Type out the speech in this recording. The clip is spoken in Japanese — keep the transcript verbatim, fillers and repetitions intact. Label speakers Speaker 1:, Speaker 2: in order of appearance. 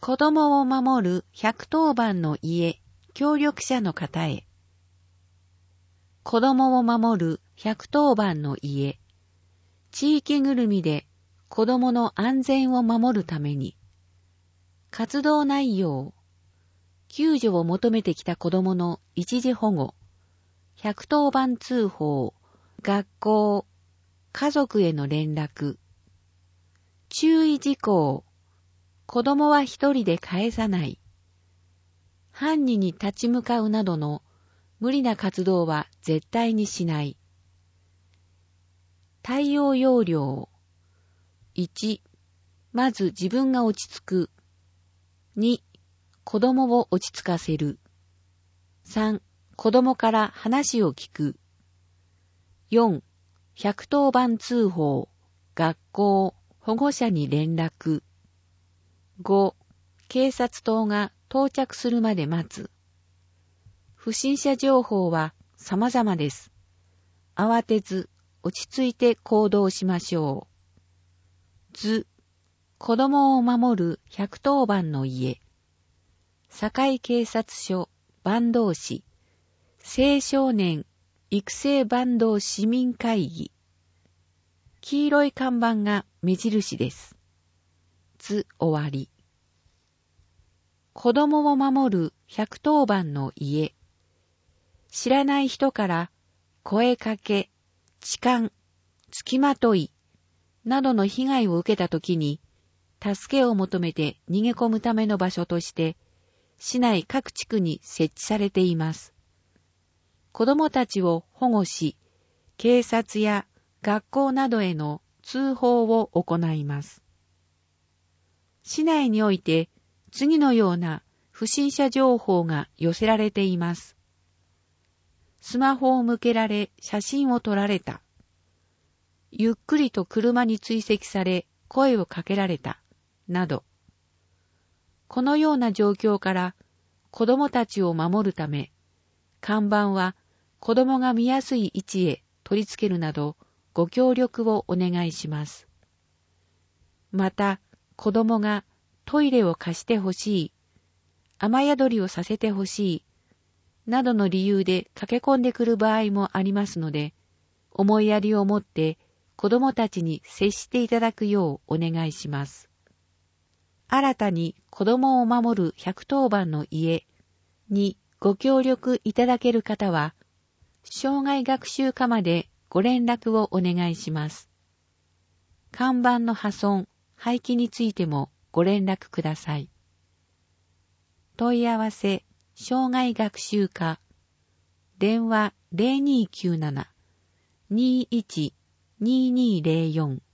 Speaker 1: 子供を守るひゃくとおばんの家、協力者の方へ。子供を守るひゃくとおばんの家、地域ぐるみで子供の安全を守るために、活動内容、救助を求めてきた子供の一時保護、ひゃくとおばん通報、学校、家族への連絡、注意事項、子供は一人で返さない、犯人に立ち向かうなどの無理な活動は絶対にしない。対応要領。いち、まず自分が落ち着く。に、子供を落ち着かせる。さん、子供から話を聞く。よん、ひゃくとおばん通報、学校、保護者に連絡。ご、警察等が到着するまで待つ。不審者情報は様々です。慌てず、落ち着いて行動しましょう。図、子供を守るひゃくとおばんの家。堺警察署坂東市青少年育成坂東市民会議。黄色い看板が目印です。図終わり。子供を守るひゃくとおばんの家。知らない人から声かけ、痴漢、付きまといなどの被害を受けたときに助けを求めて逃げ込むための場所として市内各地区に設置されています。子供たちを保護し、警察や学校などへの通報を行います。市内において次のような不審者情報が寄せられています。スマホを向けられ写真を撮られた。ゆっくりと車に追跡され声をかけられた。など。このような状況から子供たちを守るため、看板は子供が見やすい位置へ取り付けるなどご協力をお願いします。また、子供がトイレを貸してほしい、雨宿りをさせてほしい、などの理由で駆け込んでくる場合もありますので、思いやりを持って子供たちに接していただくようお願いします。新たに子供を守るひゃくとおばんの家にご協力いただける方は、障害学習課までご連絡をお願いします。看板の破損、廃棄についてもご連絡ください。問い合わせ、障害学習課、電話 ゼロにーきゅうなな にーいち にーにーゼロよん